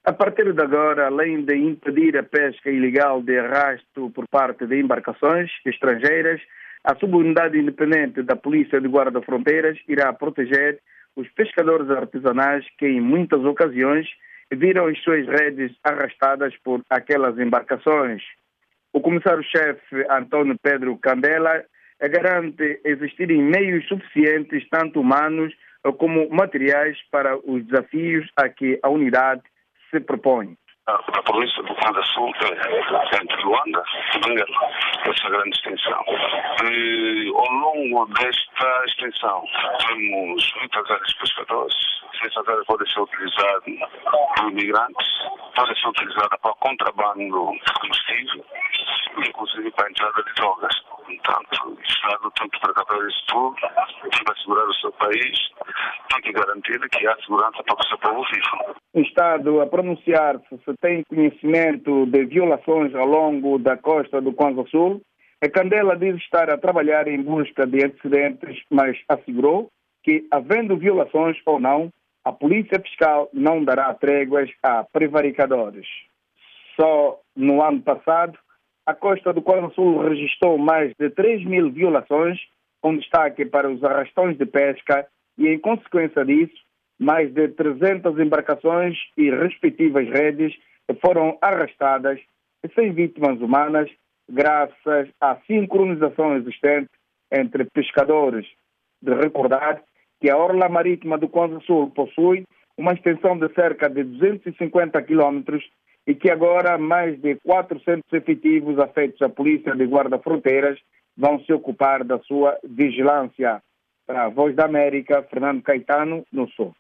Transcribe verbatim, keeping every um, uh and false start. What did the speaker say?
A partir de agora, além de impedir a pesca ilegal de arrasto por parte de embarcações estrangeiras, a subunidade independente da Polícia de Guarda-Fronteiras irá proteger os pescadores artesanais que, em muitas ocasiões, viram as suas redes arrastadas por aquelas embarcações. O comissário-chefe António Pedro Candela garante existirem meios suficientes, tanto humanos como materiais, para os desafios a que a unidade se propõe. A província do Rio Sul é entre Luanda e Benguela, essa grande extensão. E, ao longo desta extensão temos muitas áreas de pescadores. Essas áreas podem ser utilizadas por imigrantes, podem ser utilizadas para contrabando de combustível, inclusive para a entrada de drogas. Portanto, o Estado tem que precaver isso tudo, tem que assegurar o seu país, tem que garantir que há segurança para o seu povo vivo. O Estado a pronunciar-se se tem conhecimento de violações ao longo da costa do Kwanza Sul. A Candela diz estar a trabalhar em busca de antecedentes, mas assegurou que, havendo violações ou não, a Polícia Fiscal não dará tréguas a prevaricadores. Só no ano passado, a costa do Kwanza Sul registrou mais de três mil violações, com destaque para os arrastões de pesca e, em consequência disso, mais de trezentas embarcações e respectivas redes foram arrastadas sem vítimas humanas, graças à sincronização existente entre pescadores. De recordar que a orla marítima do Kwanza Sul possui uma extensão de cerca de duzentos e cinquenta quilômetros e que agora mais de quatrocentos efetivos afetos à Polícia de Guarda-Fronteiras vão se ocupar da sua vigilância. Para a Voz da América, Fernando Caetano, no Sul.